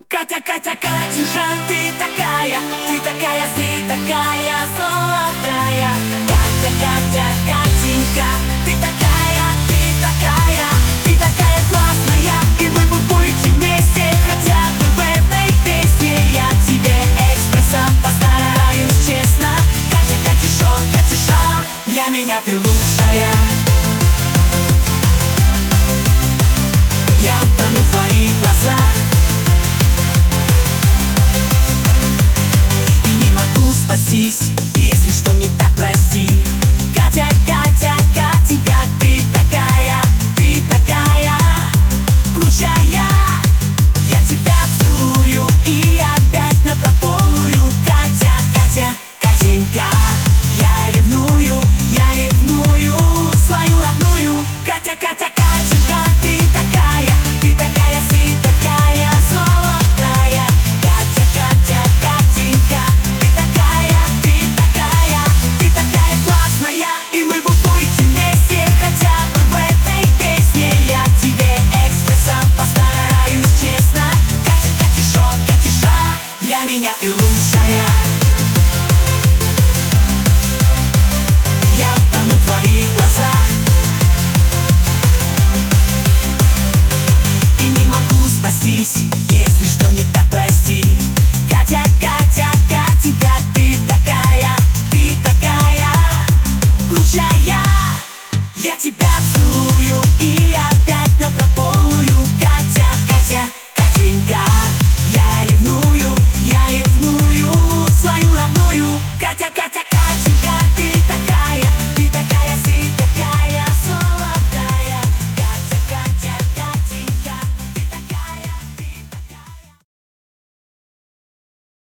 Катя, Катя, Катюша, ты такая золотая. Катя, Катя, Катенька, ты такая классная. И мы будем вместе хотя бы в этой песне. Я тебе экспрессом постараюсь честно. Катя, Катюша, для меня ты лучшая. Я тону в твоих глазах и не могу спастись. Если что не так, прости. Катя, Катя, Катенька, ты такая лучшая. Я тебя целую и опять напропалую. Катя, Катя, Катенька, я ревную свою родную. Катя, Катя, Катенька, ты такая золотая. Катя, Катя, Катенька, ты такая классная. И мы будем вместе хотя бы в этой песне. Я тебе экспрессом постараюсь честно. Катя, Катюша, для меня ты лучшая.